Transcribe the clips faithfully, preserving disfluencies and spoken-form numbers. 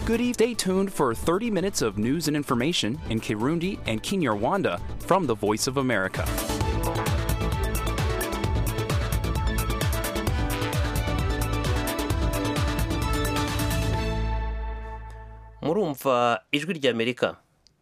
Good evening. Stay tuned for thirty minutes of news and information in Kirundi and Kinyarwanda from the Voice of America. Murumva ijwi ry'Amerika.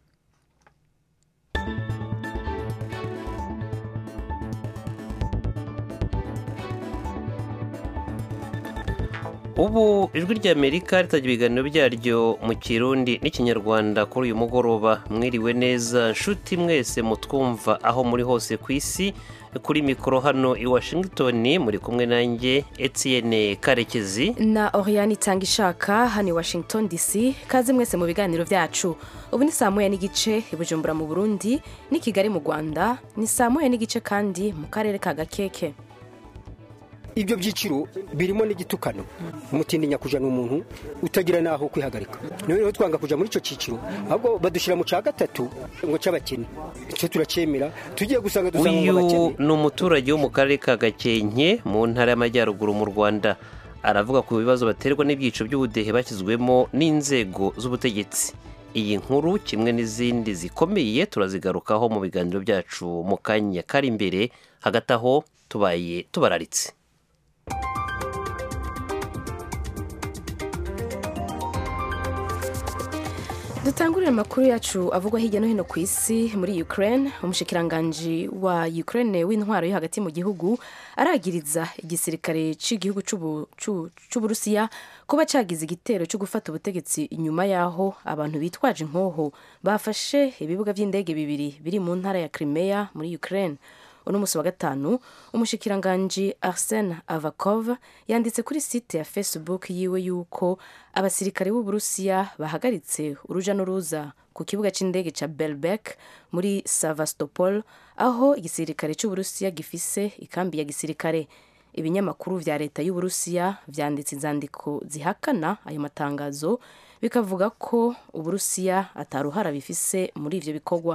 Ubu ijwi ry'Amerika ritagira ibiganiro byaryo mu Kirundi n'Ikinyarwanda kuri uyu mugoroba. Mwiriwe neza nshuti mwese mutwumva aho muri hose ku isi. Kuri mikoro hano i Washington muri kumwe nanjye Etienne Karekezi na Oriane Tangishaka hano i Washington D C. Kaze mwese mu biganiro byacu. Ubu ni saa moya n'igice i Bujumbura mu Burundi, ni Kigali mu Rwanda, ni saa moya n'igice kandi mu karere ka Gakeke. Ibyo byiciro birimo n'igitukano umutindi kuja n'umuntu utagira naho kwihagarika. Niyo twanga kuja muri ico ciciro ahubwo badushira mu ca gatatu ngo c'abakene. Ico turacemera tugiye gusanga dusanga mu bakene. Uyu ni umuturage wo mu karere ka Gakenke mu ntara y'Amajyaruguru mu Rwanda. Aravuga ku bibazo baterwa n'ibyiciro by'ubudehe bashyizwemo n'inzego z'ubutegetsi. Iyi nkuru kimwe n'izindi zikomeye turazigarukaho mu biganiro byacu mu kanya kari imbere. Hagati aho tubaye tubararitse. Dutangurira amakuru yacu avugwa hirya no hino ku isi. Muri Ukraine, umushikiranganji wa Ukraine w'intwaro yo hagati mu gihugu aragiriza igisirikare cy'igihugu cy'Uburusiya kuba cagize igitero cyo gufata ubutegetsi inyuma yaho abantu bitwaje inkoho bafashe ibibuga by'indege bibiri biri mu ntara ya Crimea muri Ukraine. Uno musi wa gatanu umushikiranganji Arsene Avakov yanditse kuri site ya Facebook yiwe yuko abasirikare b'Uburusiya bahagaritse uruja n'uruza ku kibuga c'indege ca Belbek muri Sevastopol aho igisirikare c'Uburusiya gifise ikambi ya gisirikare. Ibinyamakuru vya leta y'Uburusiya vyanditse inzandiko zihakana ayo matangazo bikavuga ko Uburusiya ataruhara bifise muri ivyo bikorwa.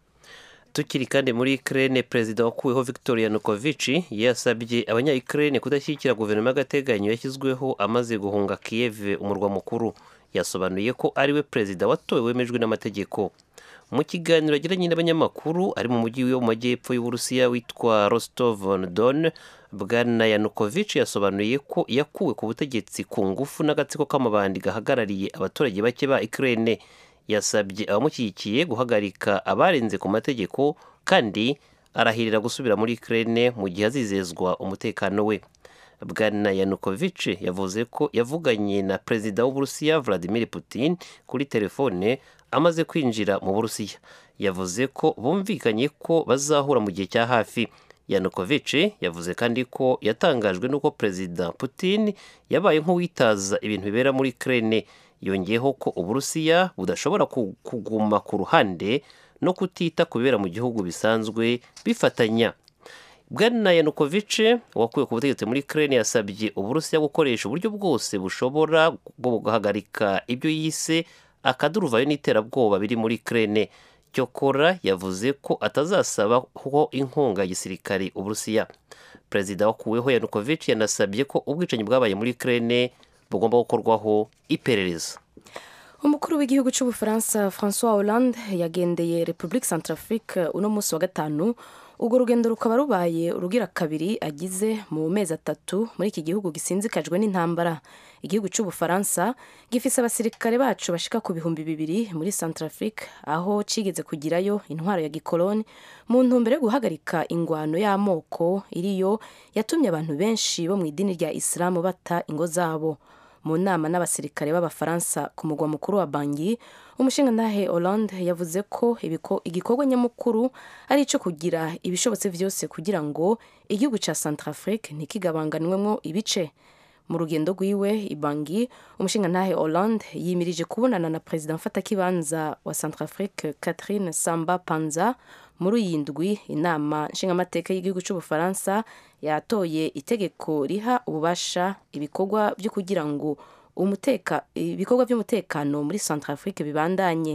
Tukiri kandi muri Ukraine, Perezida wakuweho Viktor Yanukovych yasabye abanya-Ukraine kudashyigikira guverinoma y'agateganyo yashyizweho amaze guhunga Kiev umurwa mukuru. Yasobanuye ko ariwe perezida watowe wemejwe n'amategeko. Mu kiganiro yagiranye n'abanyamakuru ari mu mujyi wo mu majyepfo y'Uburusiya witwa Rostov-on-Don, Bwana Yanukovych yasobanuye ko yakuwe ku butegetsi ku ngufu n'agatsiko k'amabandi gahagarariye abaturage bake ba Ukraine. Yasabye abamushyigikiye guhagarika abarenze ku mategeko kandi arahirira gusubira muri Ukraine mu gihe azizezwa umutekano we. Bwana Yanukovych yavuze ko yavuganye na perezida w'Uburusiya Vladimir Putin kuri telefone amaze kwinjira mu Burusiya. Yavuze ko bumvikanye ko bazahura mu gihe cya hafi. Yanukovych yavuze kandi ko yatangajwe n'uko perezida Putin yabaye nk'uwitaza ibintu bibera muri Ukraine. Yongeyeho ko Uburusiya budashobora kuguma ku ruhande no kutita kubera mu gihugu bisanzwe bifatanya. Bwana Yanukovych wakuwe ku butegetsi muri Ukraine yasabye Uburusiya gukoresha uburyo bwose bushobora bwo guhagarika ibyo yise akaduruvayo n'iterabwoba biri muri Ukraine. Cyokora yavuze ko atazasaba ho inkunga ya gisirikare Uburusiya. Perezida wakuweho Yanukovych yanasabye ko ubwicanyi bwabaye muri Ukraine bugomba gukorwaho iperereza. Umukuru w'igihugu cy'Ubufaransa François Hollande yagendeye Republique Centrafrique uno musi wa gatanu. Urwo rugendo rukaba rubaye urugira kabiri agize mu mezi atatu muri iki gihugu gisinzikajwe n'intambara. Igihugu cy'Ubufaransa gifise abasirikare bacu bashika ku bihumbi bibiri muri Centrafrique aho cigeze kugirayo intwaro ya gikoloni mu ntumbero yo guhagarika ingwano y'amoko iriyo yatumye abantu benshi bo mu idini rya Islam bata ingo zabo. Mu nama n'abasirikare b'Abafaransa ku mugwa mukuru wa Bangui, umushingantahe Hollande yavuze ko igikorwa nyamukuru ari ico kugira ibishobotse vyose kugira ngo igihugu ca Centrafrique ntikigabanganwemwo ibice. Mu rugendo rwiwe i Bangui, umushingantahe Hollande yimirije kubonana na Perezida mfatakibanza wa Centrafrique Catherine Samba Panza. Muri iyi ndwi inama nshingamateka y'igihugu cy'Ubufaransa yatoye itegeko riha ububasha ibikorwa byo kugira ngo umuteka ibikorwa by'umutekano muri Centrafrique bibandanye.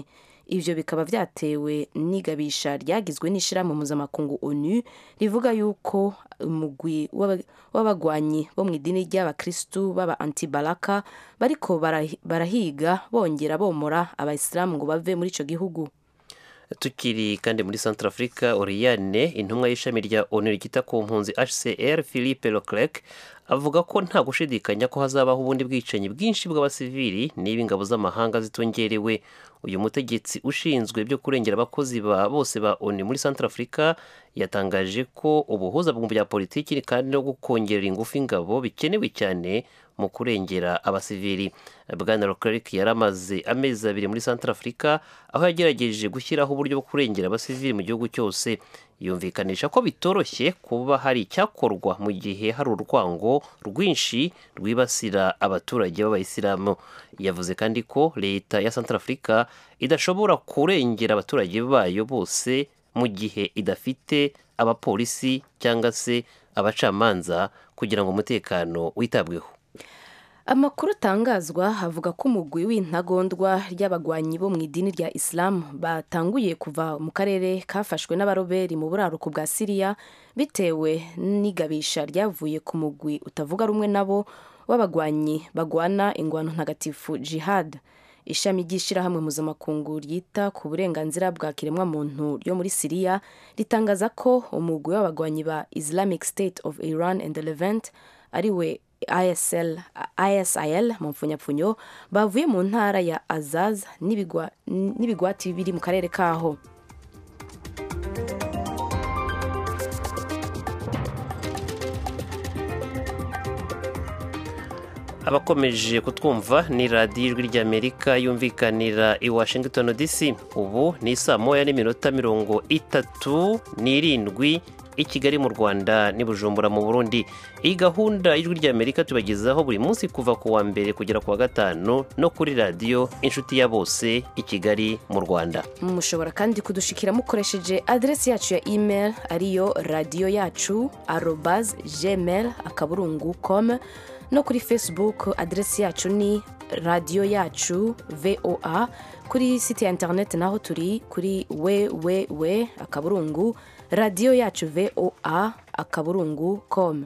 ivyo bikaba vyatewe n'igabisha ryagizwe n'ishirahamwe mpuzamakungu onu rivuga yuko umugwi w'abagwanyi bo mu idini ry'abakristu baba antibalaka bariko barahiga bongera bomora abayisilamu ngo bave muri ico gihugu. Tukiri kandi muri Centrafrica, Oriane intumwa y'ishami rya onu ryita ku mpunzi H C R Philippe Leclerc avuga ko nta gushidikanya ko hazabaho ubundi bwicanyi bwinshi bw'abasivili niba ingabo z'amahanga zitongerewe. Uyu mutegetsi ushinzwe byo kurengera abakozi ba bose ba onu muri Centrafrica yatangaje ko ubuhuza mu bya politiki kandi no gukongerera ingufu ingabo bikenewe cyane mu kurengera abasivili. Bwana Leclerc yaramaze amezi abiri muri Centrafrica aho yagerageje gushyiraho uburyo bwo kurengera abasivili mu gihugu cyose. Yumvikanisha ko bitoroshye kuba hari icyakorwa mu gihe hari urwango rwinshi rwibasira abaturage b'abayisilamu. Yavuze kandi ko leta ya Centrafrica idashobora kurengera abaturage bayo bose mu gihe idafite abapolisi cyangwa se abacamanza kugira ngo umutekano witabweho. Amakuru atangazwa havuga ko umugwi w'intagondwa ry'abagwanyi bo mu idini rya Islam batanguye kuva mu karere kafashwe n'abaroberi mu buraruko bwa Syria bitewe n'igabisha ryavuye ku mugwi utavuga rumwe nabo w'abagwanyi bagwana ingwano ntagatifu jihad. Ishami ry'ishirahamwe mpuzamakungu ryita ku burenganzira bwa kiremwamuntu ryo muri Syria ritangaza ko umugwi w'abagwanyi ba Islamic State of Iran and the Levant ariwe I S L, I S I L mu mfunyapfunyo bavuye mu ntara ya Azaz n'ibigwati biri mu karere kaho. Abakomeje kutwumva ni radiyo ijwi ry'Amerika yumvikanira i Washington D C. Ubu ni saa moya n'iminota mirongo itatu n'irindwi i Kigali mu Rwanda n'i Bujumbura mu Burundi. Iyi gahunda y'ijwi ry'Amerika tubagezaho buri munsi kuva ku wa mbere kugera ku wa gatanu no kuri radiyo inshuti ya bose i Kigali mu Rwanda. Mushobora kandi kudushikira mukoresheje adresi yacu ya email ariyo radio yacu arobase gmail akaburungu com, no kuri Facebook adresi yacu ni radio yacu V O A. Kuri site ya internet naho turi kuri www akaburungu radio yacu V O A akaburungu com.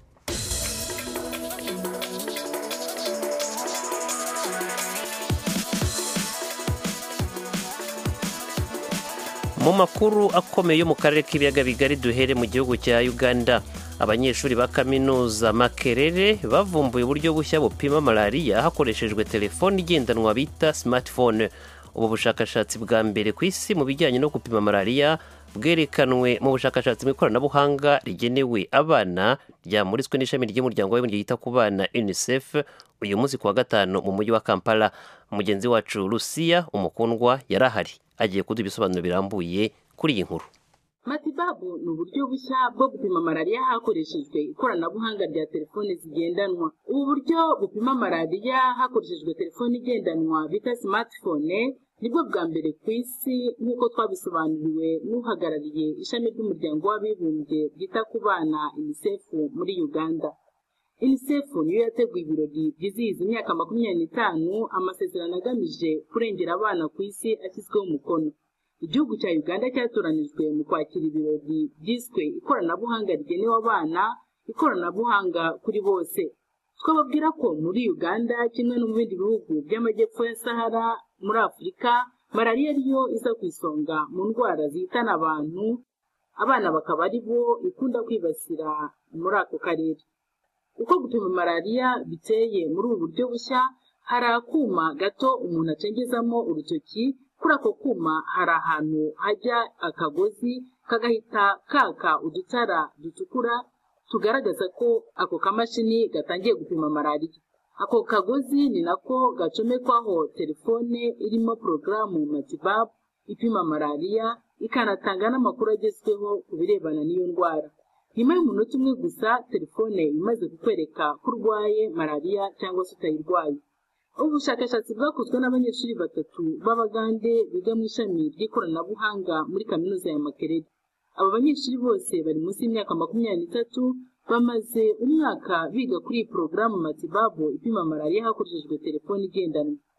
Mu makuru akomeye yo mu karere k'ibiyaga bigari duhere mu gihugu cya Uganda. Abanyeshuri ba kaminuza Makerere bavumbuye uburyo bushya bupima malaria hakoreshejwe telefone igendanwa bita smartphone. Ubu bushakashatsi bwa mbere ku isi mu bijyanye no gupima malaria bwerekanwe mu bushakashatsi mu ikoranabuhanga rigenewe abana ryamuritswe n'ishami ry'umuryango w'abibumbye yita ku bana UNICEF uyu munsi kuwa gatanu mu mujyi wa Kampala. Mugenzi wacu Lucia Umukundwa yarahari agiye kuduha ibisobanuro birambuye kuri iyi nkuru. Matibabu ni uburyo bushya bwo gupima malaria hakoreshejwe ikoranabuhanga rya telefone zigendanwa. Ubu buryo bupima malaria hakoreshejwe telefone igendanwa bita smartphone nibwo bwa mbere ku isi nk'uko twabisobanuriwe n'uhagarariye ishami ry'umuryango w'abibumbye ryita ku bana UNICEF muri Uganda. UNICEF niyo yateguye ibirori byizihiza imyaka makumyabiri n'itanu amasezerano agamije kurengera abana ku isi ashyizweho umukono. Igihugu cya Uganda cyatoranijwe mu kwakira ibirori byiswe ikoranabuhanga rigenewe abana, ikoranabuhanga kuri bose. Twababwira ko muri Uganda kimwe no mu bindi bihugu by'amajyepfo ya Sahara muri Afurika, malaria ariyo iza ku isonga mu ndwara zihitana abantu, abana bakaba ari bo ikunda kwibasira muri ako karere. Uko gupima malaria biteye muri ubu buryo bushya, hari akuma gato umuntu acengezamo urutoki. Kuri ako kuma hari ahantu hajya akagozi kagahita kaka udutara dutukura tugaragaza ko ako kamashini gatangiye gupima malaria. Ako kagozi ni nako gacomekwaho telefone irimo porogaramu Matibabu ipima malaria ikanatanga n'amakuru agezweho ku birebana n'iyo ndwara. Nyuma y'umunota umwe gusa telefone imaze kukwereka ko urwaye malaria cyangwa se utayirwaye. Ubushakashatsi bwakozwe n'abanyeshuri batatu b'Abagande biga mu ishami ry'ikoranabuhanga muri kaminuza ya Makerere. Aba banyeshuri bose bari munsi y'imyaka makumyabiri n'itatu, bamaze umwaka biga kuri iyi porogaramu Matibabu ipima malaria hakoreshejwe telefone igendanwa.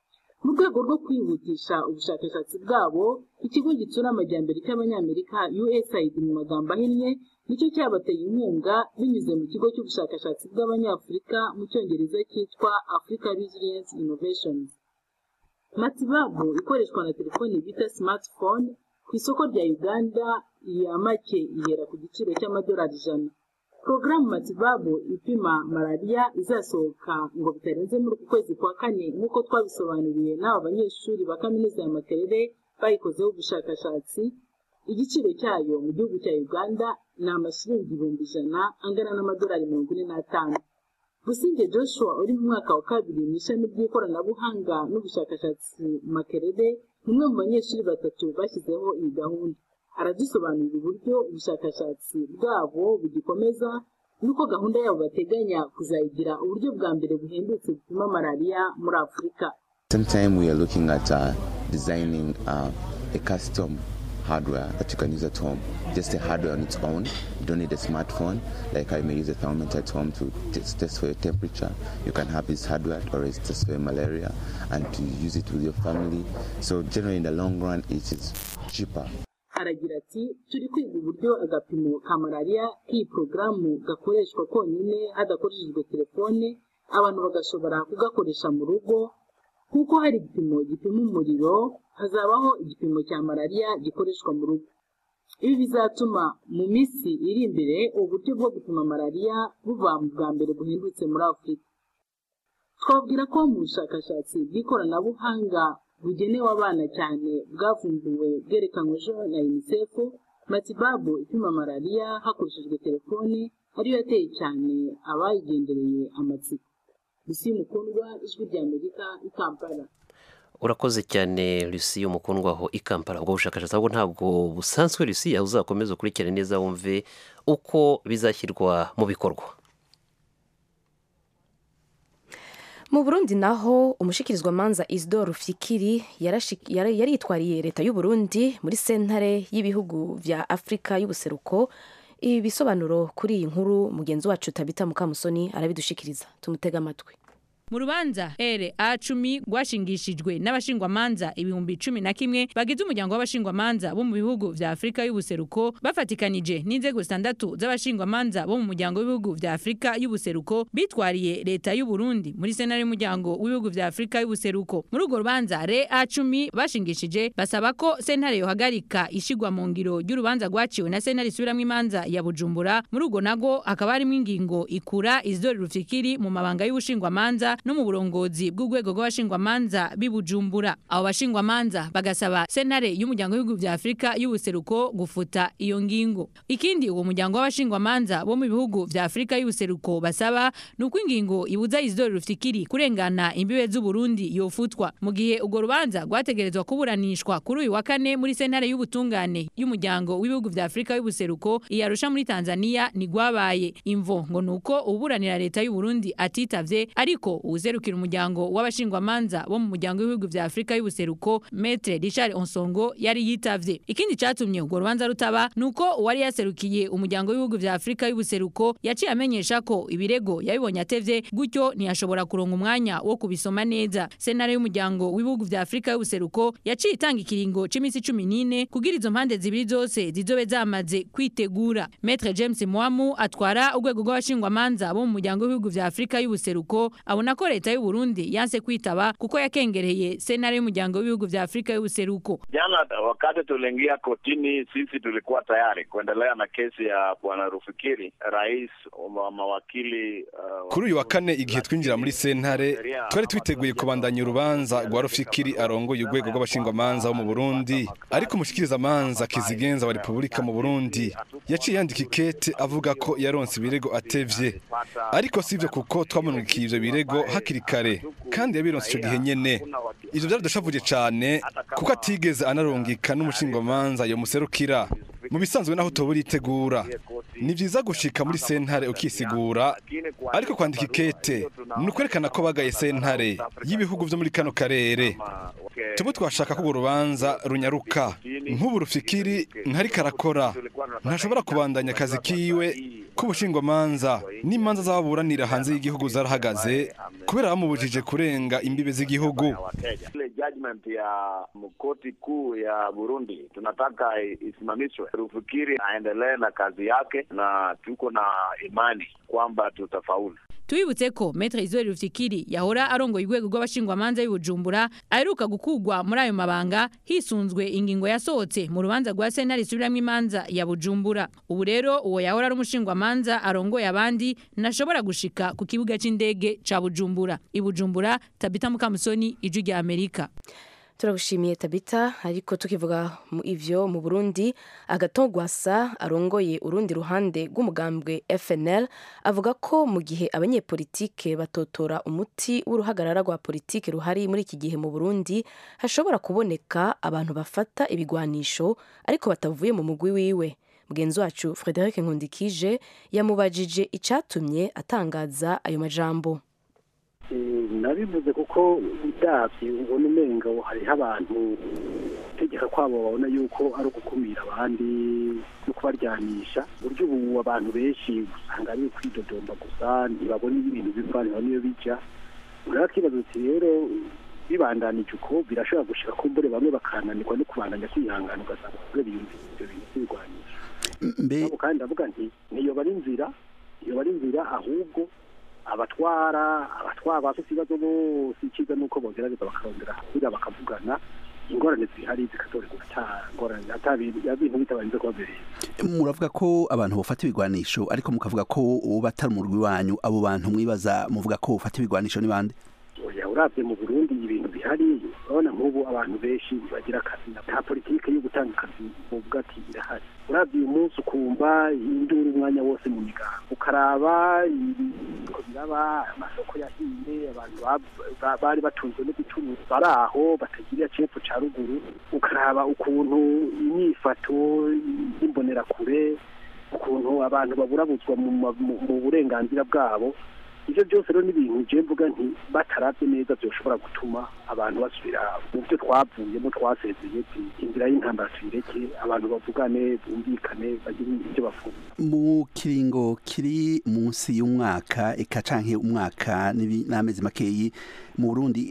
mu rwego rwo kwihutisha ubushakashatsi bwabo ikigo gitsura amajyambere cy'abanyamerika U S A I D mu magambo ahinnye nicyo cyabateye inkunga binyuze mu kigo cy'ubushakashatsi bw'abanyafurika mu cyongereza cyitwa Africa Resilience Innovations. Matibabu ikoreshwa na telefoni bita smartphone ku isoko rya Uganda iya make ihera ku giciro cy'amadolari ijana. Programu Matibabu ipima malaria izasohoka ngo bitarenze muri uku kwezi kwa kane nk'uko twabisobanuriye n'aba banyeshuri ba kaminuza ya Makerere bayikozeho ubushakashatsi. Igiciro cyayo mu gihugu cya Uganda ni amashiringi ibihumbi ijana angana n'amadolari mirongo ine n'atanu. Businge Joshua uri mu mwaka wa kabiri mu ishami ry'ikoranabuhanga n'ubushakashatsi Makerere ni umwe mu banyeshuri batatu bashyizeho iyi gahunda. Aradusobanurira uburyo ubushakashatsi bwabo bugikomeza nuko gahunda yabo bateganya kuzayigira uburyo bwa mbere buhendutse bupima malaria muri Afurika. Sometimes we are looking at uh, designing uh, a custom hardware that you can use at home, just a hardware on its own. You don't need a smartphone, like I may use a thermometer at home to test, test for your temperature. You can have this hardware or it's test for your malaria and to use it with your family. So generally in the long run it is cheaper. Aragira ati turi kwiga uburyo agapimo ka malaria k'iyi porogaramu gakoreshwa konyine hadakoreshejwe telefone, abantu bagashobora kugakoresha mu rugo. Kuko hari igipimo gipima umuriro, hazabaho igipimo cya malaria gikoreshwa mu rugo. Ibi bizatuma mu minsi iri imbere uburyo bwo gupima malaria buva mu bwa mbere buhindutse muri Afurika. Twabwira ko mu bushakashatsi bw'ikoranabuhanga bugenewe abana cyane bwavumbuwe bwerekanwe ejo na UNICEF, Matibabu ipima malaria hakoreshejwe telefone ariyo yateye cyane abayigendereye amatsiko. Lucy Mukundwa, Ijwi ry'Amerika, i Kampala. Urakoze cyane Lucy Mukundwa aho i Kampala. Ubwo bushakashatsi ahubwo ntabwo busanzwe Lucy, aho uzakomeza ukurikirane neza wumve uko bizashyirwa mu bikorwa. Mu Burundi naho umushikirizwa manza Isidore Rufikiri yaritwariye leta y'u Burundi muri sentare y'ibihugu vya Afrika y'ubuseruko. Ibi bisobanuro kuri iyi nkuru mugenzi wacu Tabita Mukamusoni arabidushikiriza, tumutega amatwi. Mu rubanza R A cumi rwashingishijwe n'abashingwamanza ibihumbi cumi na kimwe bagize umuryango w'abashingwamanza bo mu bihugu vya Afrika y'ubuseruko bafatikanije n'inzego zitandatu z'abashingwamanza bo mu muryango w'ibihugu vya Afrika y'ubuseruko bitwariye leta y'u Burundi muri sentare y'umuryango w'ibihugu vya Afrika y'ubuseruko. Muri urwo rubanza R A cumi bashingishije basaba ko sentare yohagarika ishigwa mu ngiro y'urubanza rwaciwe na sentare isubiramwo imanza ya Bujumbura. Muri urwo nago akaba harimo ingingo ikura Isidore Rufikiri mu mabanga y'ubushingwamanza no mu burongozi bw'urwego rw'abashingwamanza bibujumbura. Abo bashingwamanza bagasaba sentare y'umuryango w'ibihugu vya Afrika y'ubuseruko gufuta iyo ngingo. Ikindi uwo muryango w'abashingwamanza bo mu bihugu vya Afrika y'ubuseruko basaba nuko ingingo ibuza Isidore Rufikiri kurengana imbibe z'u Burundi yofutwa. Mu gihe urwo rubanza rwategerezwa kuburanishwa kuri uyu wa kane muri sentare y'ubutungane y'umuryango w'ibihugu vya Afrika y'ubuseruko iyarusha muri Tanzania ni gwabaye. Imvo ngo nuko uburanira leta y'u Burundi atitavye, ariko uzerukira umuryango w'abashingwamanza bo mu muryango w'ibihugu vya Afrika y'ubuseruko Maître Richard Onsongo yari yitavye. Ikindi catumye urwo rubanza rutaba nuko uwari yaserukiye umuryango w'ibihugu vya Afrika y'ubuseruko yaciye amenyesha ko ibirego yabibonye atevye, gutyo ntiyashobora kuronka umwanya wo kubisoma neza. Sentare y'umuryango w'ibihugu vya Afrika y'ubuseruko yaciye itanga ikiringo c'imisi cumi n'ine kugira izo mpande zibiri zose zizobe zamaze kwitegura. Maître James Mwamu atwara urwego rw'abashingwamanza bo mu muryango w'ibihugu vya Afrika y'ubuseruko abona ko leta y'u Burundi yanse kwitaba kuko yakengereye sentare y'umuryango w'ibihugu vya Afrika y'ubuseruko. Jana wakati tuliingia kotini, sisi tulikuwa tayari kuendelea na kesi ya bwana Rufikiri. Rais wa mawakili uh, kuri uyu wa kane igihe twinjira muri sentare twari twiteguye kubandanya urubanza rwa Rufikiri arongoye urwego rw'abashingwamanza bo mu Burundi, ariko umushikiriza manza Kizigenza wa Republika mu Burundi yaciye yandika ikete avuga ko yaronse ibirego atevye, ariko sivyo kuko twamunukiye ivyo birego hakiri kare kandi yabironse ico gihe nyene. Ivyo byaradushavuje cyane kuko atigeze anarungika n'umushingwamanza yo muserukira. Mu bisanzwe naho toburi itegura ni vyiza gushika muri sentare ukisigura, ariko kwandika ikete nukwerekana ko bagaye sentare y'ibihugu vyo muri kano karere. Tubu twashaka ko urubanza runyaruka. Nk'ubu Rufikiri ntari karakora, ntashobora kubandanya akazi kiwe ko ubushingwamanza n'imanza z'ababuranira hanze y'igihugu zarahagaze kubera bamubujije kurenga imbibe z'igihugu. Ile judgment ya koti kuu ya Burundi tunataka isimamishwe. Rufyikiri aendelee na kazi yake na tuko na imani kwamba tutafaulu. Tuibutse ko Maître Isidore Rufyikiri yahora arongoye urwego rw'abashingwamanza y'Ubujumbura aheruka gukugwa muri ayo mabanga hisunzwe ingingo yasohotse mu rubanza rwa sentare isubiramwo imanza ya Bujumbura. Ubu rero uwo yahora ari umushingwamanza arongoye abandi nashobora gushika ku kibuga c'indege ca Bujumbura. I Bujumbura, Tabita Mukamusoni, Ijwi rya Amerika. Turagushimiye Tabita. Ariko tukivuga mu ivyo mu Burundi, Agatogwasa arongoye urundi ruhande rw'umugambwe F N L avuga ko mu gihe abanyepolitike batotora umuti w'uruhagarara rwa politike ruhari muri iki gihe mu Burundi hashobora kuboneka abantu bafata ibigwanisho ariko batavuye mu mugwi wiwe. Mugenzi wacu Frederic Nkundikije yamubajije icatumye atangaza ayo majambo. Nabivuze kuko udavye ubona umenga hariho abantu tegeka kwabo babona yuko ari ugukumira abandi no kubaryanisha. Buryo ubu abantu benshi usanga ari kwidodomba gusa ntibabona ibintu bivana niyo bija. Urakibaza uti rero bibandanije uko birashobora gushika ko mbere bamwe bakananirwa no kubandanya kwihangana ugasanga kure biyumvise ibyo bintu by'irwanisha. Mbe kandi ndavuga nti niyo bari inzira iyo bari inzira ahubwo abatwara abatwara bafite ibibazo bose ikiza nuko bogerageza bakarondera kugira bakavugana ingorane zihari zikatorerwa ngorane atabintu yabintu bitabanze kubabereye. Muravuga ko abantu bafata ibigwanisho ariko mukavuga ko batari umurwi wanyu, abo bantu mwibaza muvuga ko bafata ibigwanisho ni bande? Oya, uravye mu Burundi ibintu bihari urabona nk'ubu abantu benshi bagira akazi na politike yo gutanga akazi uvuga ati irahari. Uravye uyu munsi ukumva induru umwanya wose mu migambo ukaraba ko biraba amasoko yahiye abantu bari batunzwe no gucuruza baraho batagira cepfo ca ruguru ukaraba ukuntu imyifato y'imbonera kure ukuntu abantu baburabuzwa mu burenganzira bwabo. Ivyo byose rero n'ibintu je mvuga nti bataravye neza byoshobora gutuma abantu basubira mu byo twavuyemo twasezeye inzira y'intambara twireke abantu bavugane bumvikane bagire ibyo bavuga. Mu kiringo kiri munsi y'umwaka eka canke umwaka n'amezi makeyi mu Burundi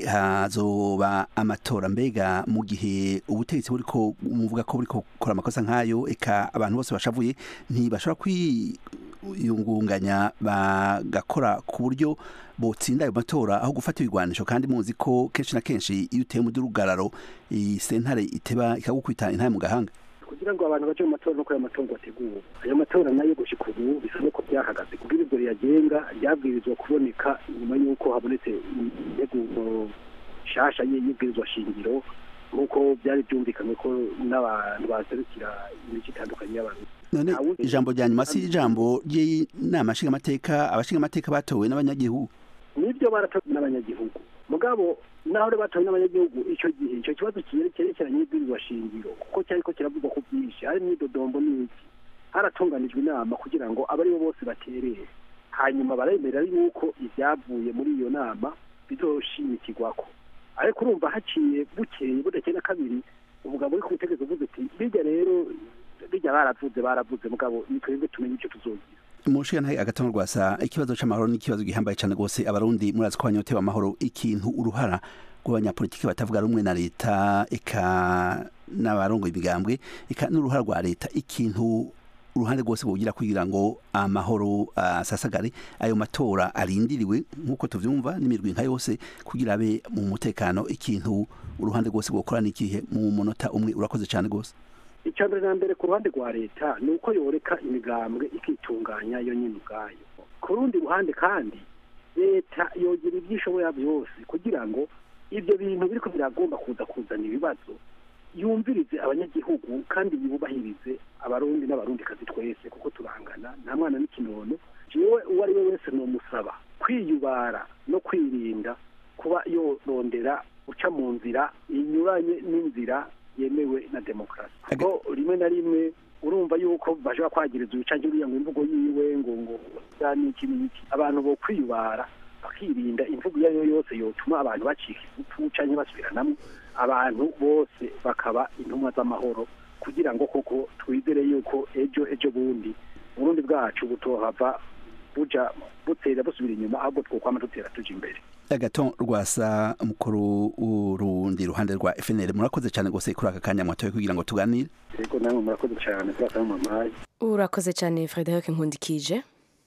hazoba amatora. Mbega mu gihe ubutegetsi buriko muvuga ko buriko kora amakosa nkayo eka abantu bose bashavuye ntibashobora kwi yungunganya bagakora ku buryo botsinda ayo matora aho gufata ibigwanisho, kandi muzi ko kenshi na kenshi iyo uteye mu durugararo sentare iteba ikagukwita intaye mu gahanga kugira ngo abantu baje mu matora no kuri amatora ateguwe. Ayo matora nayo gushika ubu bisa no ko byahagaze kugira ibyo yagenga ryabwirizwa kuboneka nyuma y'uko habonetse integuro shasha y'ibwirizwa shingiro nkuko byari byumvikanye ko n'abantu baserukira imico itandukanye y'abantu. None ijambo rya nyuma si ijambo ry'inama nshingamateka abashingamateka batowe n'abanyagihugu? Nibyo baratowe n'abanyagihugu mugabo naho rero batowe n'abanyagihugu icyo gihe icyo kibazo cyerekeranye n'ibwirizwa shingiro kuko cyari ko kiravugwa ku byinshi hari n'imidodombo n'iki haratunganijwe inama kugira ngo abaribo bose baterere hanyuma baremerera yuko ibyavuye muri iyo nama bizoshimikirwako. Ariko urumva haciye bukeye budakena kabiri umugabo uri ku butegetsi uvuze ati bijya rero bijya baravuze baravuze mugabo nitwebwe tumenye icyo tuzogira. Mushika ntaye agatongo rwasa ikibazo c'amahoro n'ikibazo gihambaye cyane gose abarundi murazi ko banyotewe amahoro. Ikintu uruhara rw'abanyapolitiki batavuga rumwe na leta eka n'abarongo ibigambwe eka n'uruhara rwa leta, ikintu uruhande rwose bugira kugira ngo amahoro asasagare ayo matora arindiriwe nkuko tuvyumva n'imirwi nka yose kugira abe mu mutekano, ikintu uruhande rwose gukora n'ikihe mu munota umwe? Urakoze cyane gose. Icyambere na mbere ku ruhande rwa leta ni uko yoreka imigambwe ikitunganya yo nyine ubwayo. Ku rundi ruhande kandi leta yogira ibyishoboye byose kugira ngo ibyo bintu biriko biragomba kuza kuzana ibibazo yumvirize abanyagihugu kandi yubahirize abarundi n'abarundi kazi twese kuko turangana nta mwana n'ikinono. Jewe uwo ari we wese nomusaba kwiyubara no kwirinda kuba yorondera uca mu nzira inyuranye n'inzira yemewe na demokrasi. Ko rimwe na rimwe urumva yuko bashobora kwagiriza ubucange uriya ngo imvugo yiwe ngo ngo cyane iki n'iki. Abantu bo kwiyubara bakirinda imvugo iyo ariyo yose yotuma abantu bacika ifutu canke basubiranamo, abantu bose bakaba intumwa z'amahoro kugira ngo koko twizere yuko ejo ejo bundi Burundi bwacu butohava buja butera busubira inyuma ahubwo twokwama dutera tuja imbere. Agaton Rwasa mukuru urundi ruhande rwa F N L murakoze cyane gose kuri aka kanya mwatoye kugira ngo tuganire. Yego namwe murakoze cyane twasaba mamaye. Urakoze cyane Frederic Nkundikije.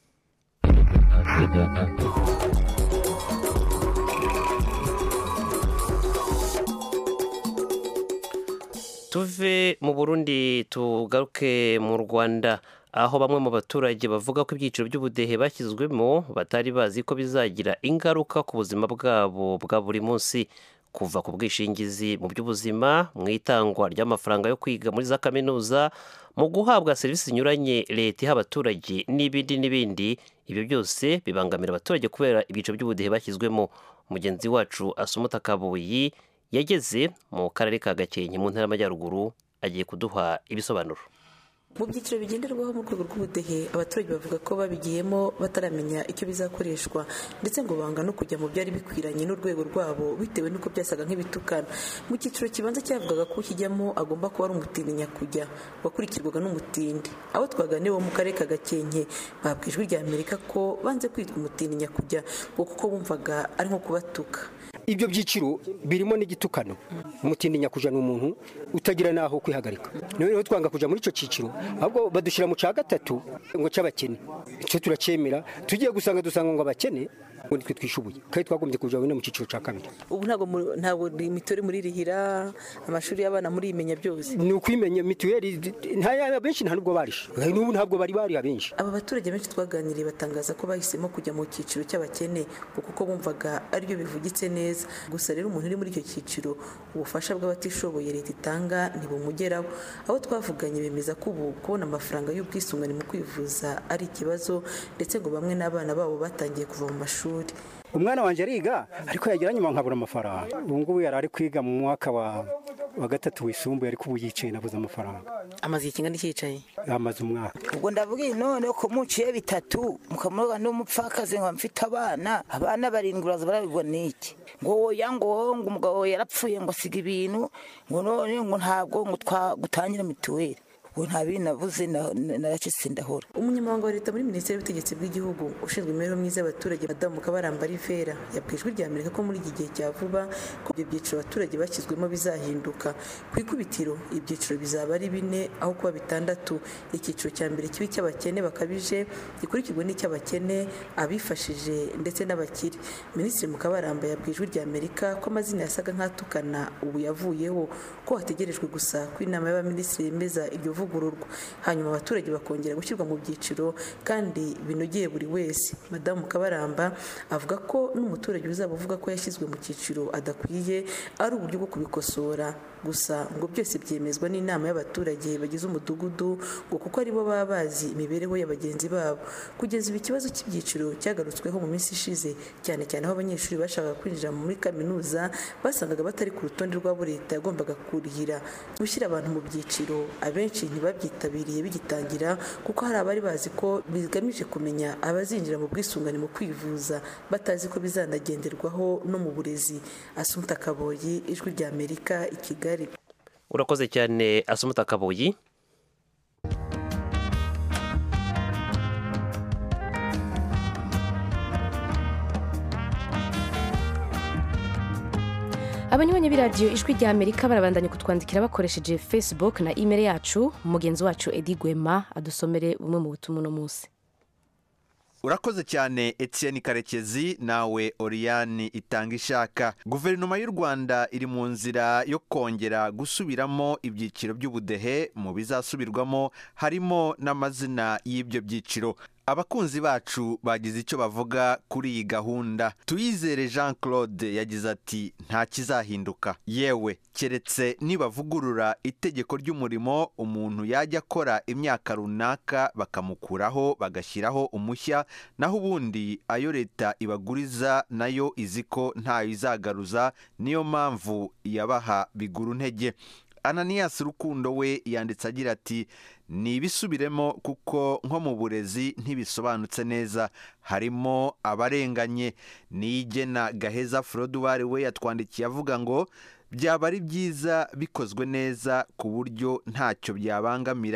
Tuve mu Burundi tugaruke mu Rwanda aho bamwe mu baturage bavuga ko ibyiciro by'ubudehe bashyizwemo batari bazi ko bizagira ingaruka ku buzima bwabo bwa buri munsi, kuva ku bwishingizi mu by'ubuzima, mu itangwa ry'amafaranga yo kwiga muri za kaminuza, mu guhabwa serivisi zinyuranye leta iha abaturage n'ibindi n'ibindi. Ibyo byose bibangamira abaturage kubera ibyiciro by'ubudehe bashyizwemo. Mugenzi wacu Asumuta Kabuyi yageze mu karere ka Gakenke mu ntara y'Amajyaruguru agiye kuduha ibisobanuro. Mu byiciro bigenderwaho mu rwego rw'ubudehe abaturage bavuga ko babigiyemo bataramenya icyo bizakoreshwa ndetse ngo banga no kujya mu byari bikwiranye n'urwego rwabo bitewe n'uko byasaga nk'ibitukana. Mu cyiciro kibanza cyavugaga ko ukijyamo agomba kuba ari umutindi nyakujya wakurikirwaga n'umutindi. Abo twaganiye bo mu karere ka Gakenke babwiye Ijwi rya Amerika ko banze kwitwa umutindi nyakujya kuko bumvaga ari nko kubatuka. Ibyo byiciro birimo n'igitukano. Umutindi nyakuja n'umuntu utagira naho kwihagarika. Niyo twanga kuja muri ico ciciro ahubwo badushira mu ca gatatu ngo c'abakene. Ico turacemera tugiye gusanga dusanga ngo abakene ngo nitwe twishubuye kandi twagombye kuja mu ciciro ca kabiri. Ubu ntago ntago imitori muri rihira amashuri y'abana muri imenya byose. Ni ukwimenya mituweli nta benshi nta nubwo barisha. N'ubu ntabwo bari bari abenshi. Aba baturage benshi twaganiriye batangaza ko bahisemo kujya mu ciciro cy'abakene kuko bumvaga ari byo bivugitse neza. Gusa rero umuntu uri muri icyo cyiciro ubufasha bw'abatishoboye leta itanga ntibumugeraho. Aho twavuganye bemeza ko ubu kubona amafaranga y'ubwisungane mu kwivuza ari ikibazo ndetse ngo bamwe n'abana babo batangiye kuva mu mashuri. Umwana wanje ariga ariko yagira nyuma nkabura amafaranga. Ubu ngubu yari ari kwiga mu mwaka wa wa gatatu wisumbuye ariko ubu yicaye nabuze amafaranga. Amazi kingana cyicaye amaze umwaka. Ubwo ndavuga none ko muciye bitatu mukamuroga n'umupfakaze ngo mfite abana abana barindwi uraza barabibona iki ngo oya ngo ngo umugabo yarapfuye ngo asiga ibintu ngo none ngo ntabwo ngo twagutangira mituweli. Ubu nta bintu navuze naracitse ndahora. Umunyamabanga wa leta muri Minisiteri y'Ubutegetsi bw'Igihugu ushinzwe imibereho myiza y'abaturage Madamu Kabaramba Rivera yabwiye Ijwi rya Amerika ko muri iki gihe cya vuba ko ibyo byiciro abaturage bashyizwemo bizahinduka. Ku ikubitiro ibyiciro bizaba ari bine aho kuba bitandatu. Icyiciro cya mbere kibi cy'abakene bakabije gikurikirwa n'icy'abakene abifashije ndetse n'abakire. Minisitiri Mukabaramba yabwiye Ijwi rya Amerika ko amazina yasaga nk'atukana ubu yavuyeho ko hategerejwe gusa ko inama y'abaminisitiri yemeza iryo vugururwa hanyuma abaturage bakongera gushyirwa mu byiciro kandi binogeye buri wese. Madamu Kabaramba avuga ko n'umuturage uzaba uvuga ko yashyizwe mu cyiciro adakwiye ari uburyo bwo kubikosora. Gusa ngo byose byemezwa n'inama y'abaturage bagize umudugudu ngo kuko aribo baba bazi imibereho ya bagenzi babo. Kugeza ubu ikibazo cy'ibyiciro cyagarutsweho mu minsi ishize cyane cyane aho abanyeshuri bashakaga kwinjira muri kaminuza basangaga batari ku rutonde rw'abo leta yagombaga kurihira. Gushyira abantu mu byiciro abenshi ntibabyitabiriye bigitangira kuko hari abari bazi ko bigamije kumenya abazinjira mu bwisungane mu kwivuza batazi ko bizanagenderwaho no mu burezi. Asumuta Kaboyi, Ijwi rya Amerika, i Kigali. Urakoze cyane Asumuta Kaboyi. Abanywanyi b'iradiyo Ijwi rya Amerika barabandanya kutwandikira bakoresheje Facebook na email yacu. Mugenzi wacu Edi Gwema adusomere bumwe mu butumwa no munsi. Urakoze cyane Etienne Karekezi nawe Oriane itanga ishaka. Guverinoma y'u Rwanda iri mu nzira yo kongera gusubiramo ibyiciro by'ubudehe mu bizasubirwamo harimo n'amazina y'ibyo byiciro. Abakunzi bacu bagize icyo bavuga kuri iyi gahunda. Tuyizere Jean Claude yagize ati nta kizahinduka yewe keretse nibavugurura itegeko ry'umurimo umuntu yajya akora imyaka runaka bakamukuraho bagashyiraho umushya, naho ubundi ayo leta ibaguriza nayo iziko ntayo izagaruza, niyo mpamvu yabaha biguru ntege. Ananias Rukundo we yanditse agira ati nibisubiremo kuko nko mu burezi ntibisobanutse neza, harimo abarenganye. Niyigena Gaheza Froduwari we yatwandikiye avuga ngo byaba ari byiza bikozwe neza ku buryo ntacyo byabangamira,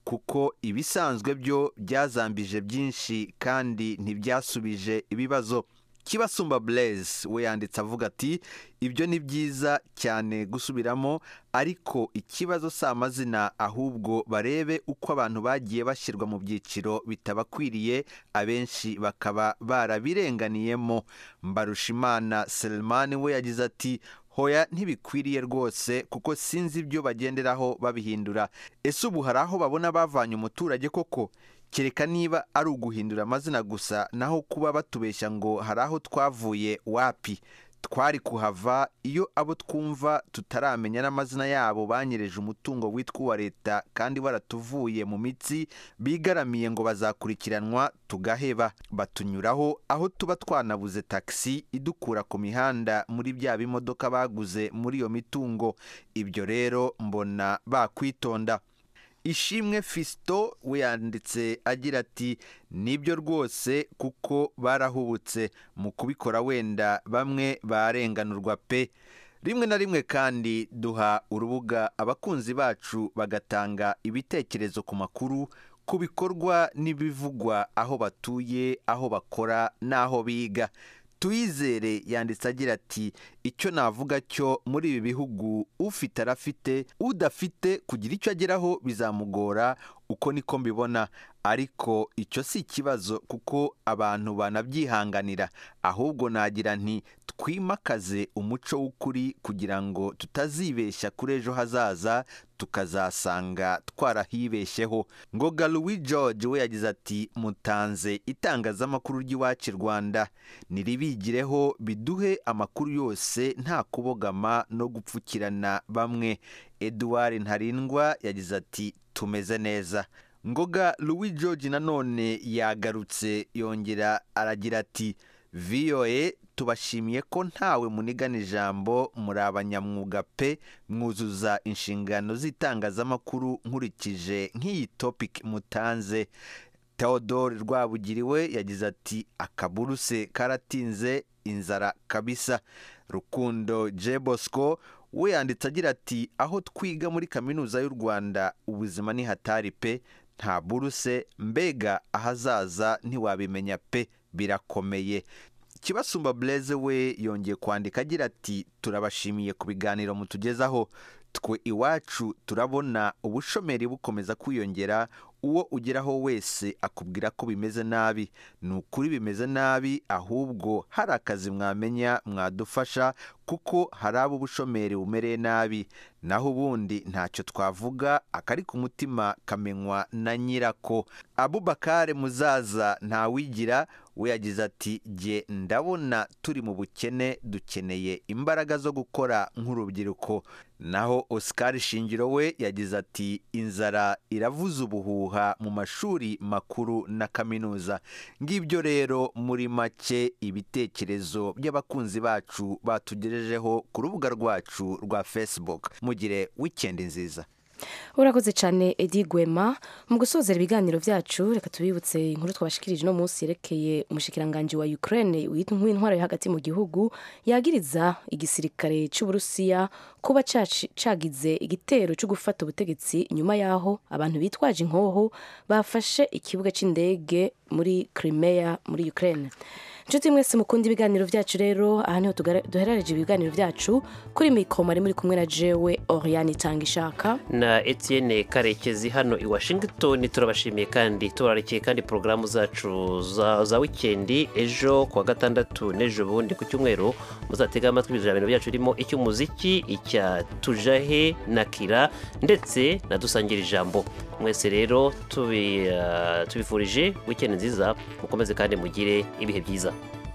kuko ibisanzwe byo byazambije byinshi kandi ntibyasubije ibibazo. Kibasumba Blaise we yanditse avuga ati ibyo ni byiza cyane gusubiramo, ariko ikibazo si amazina, ahubwo barebe uko abantu bagiye bashyirwa mu byiciro bitabakwiriye, abenshi bakaba barabirenganiyemo. Mbarushimana Selman we yagize ati hoya ntibikwiriye rwose, kuko sinzi ibyo bagenderaho babihindura. Ese ubu hari aho babona bavanye umuturage koko? Kereka niba ari uguhindura amazina gusa, naho kuba batubeshya ngo hari aho twavuye, wapi twari kuhava iyo abo twumva tutaramenya n'amazina yabo banyereje umutungo witwa uwa leta kandi baratuvuye mu mitsi, bigaramiye ngo bazakurikiranwa tugaheba, batunyuraho aho tuba twanabuze taxi idukura ku mihanda muri bya bimodoka baguze muri iyo mitungo. Ibyo rero mbona bakwitonda. Ishimwe Fisto we yanditse agira ati nibyo rwose, kuko barahubutse mu kubikora, wenda bamwe barenganurwa pe. Rimwe na rimwe kandi duha urubuga abakunzi bacu bagatanga ibitekerezo ku makuru, ku bikorwa n'ibivugwa aho batuye, aho bakora n'aho biga. Tuyizere yanditse agira ati icyo navuga cyo muri ibi bihugu ufite arafite, udafite kugira icyo ageraho bizamugora, uko niko mbibona. Ariko icyo si ikibazo kuko abantu banabyihanganira, ahubwo nagira nti twimakaze umuco w'ukuri kugira ngo tutazibeshya kuri ejo hazaza tukazasanga twarahibeshyeho. Ngoga Louis George we yagize ati mutanze itangazamakuru ry'iwacu Rwanda, niribigireho biduhe amakuru yose nta kubogama no gupfukirana bamwe. Edouard Ntarindwa yagize ati tumeze neza. Ngoga Louis George nanone yagarutse yongera aragira ati V O A tubashimiye ko ntawe munigana ijambo, muri abanyamwuga pe, mwuzuza inshingano z'itangazamakuru nkurikije nk'iyi topic mutanze. Theodore Rwabugiriwe yagize ati akaburuse karatinze inzara kabisa. Rukundo J Bosco we yanditse agira ati aho twiga muri kaminuza y'u Rwanda ubuzima ni hatari pe, nta buruse, mbega ahazaza ntiwabimenya pe, birakomeye. Kibasumba Blaise we yongeye kwandika agira ati turabashimiye ku biganiro mutugezaho, twe iwacu turabona ubushomeri bukomeza kwiyongera, uwo ugeraho wese akubwira ko bimeze nabi. Ni ukuri bimeze nabi, ahubwo hari akazi mwamenya mwadufasha, kuko hari abo ubushomeri bumereye nabi, naho ubundi ntacyo twavuga, akari ku mutima kamenywa na nyirako. Abubakar Muzaza ntawigira we yagize ati jye ndabona turi mu bukene, dukeneye imbaraga zo gukora nk'urubyiruko. Naho Oscar Shingiro we yagize ati inzara iravuza ubuhuha mu mashuri makuru na kaminuza. Ngibyo rero muri make ibitekerezo by'abakunzi bacu batugejejeho ku rubuga rwacu rwa Facebook. Mugire weekend nziza. Urakoze cyane Edi Gwema. Mu gusozera ibiganiro byacu reka tubibutse inkuru twabashikirije no munsi yerekeye umushikiranganje wa Ukraine witwa nk'intwaro hagati mu gihugu yagiriza igisirikare cy'u Burusiya kuba cagize igitero cyo gufata ubutegetsi nyuma yaho abantu bitwaje inkoho bafashe ikibuga c'indege muri Crimea muri Ukraine. Nshuti mwese mukunda ibiganiro byacu rero, aha niho duherereje ibiganiro byacu. Kuri mikoro ari muri kumwe na jewe Oriane Itangishaka na Etienne Karekezi hano i Washington. Turabashimiye kandi turarekeye kandi porogaramu zacu za, za weekend ejo kwa gatandatu n'ejo bundi ku cyumweru muzatega amatwi ibiganiro byacu birimo icy'umuziki, icya tujahe na kira ndetse na dusangira ijambo. Mwese rero tubi uh, tubifurije weekend nziza, mukomeze kandi mugire ibihe byiza.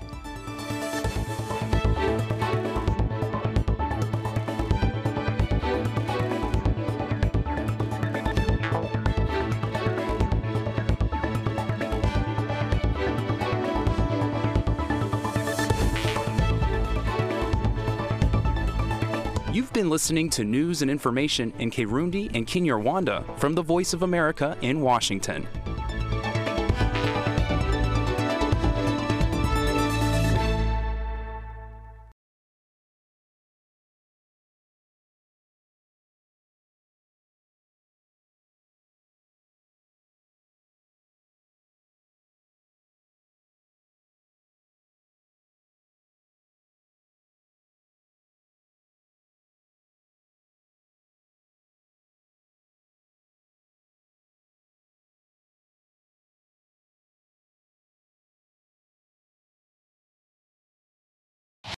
You've been listening to news and information in Kirundi and Kinyarwanda from the Voice of America in Washington.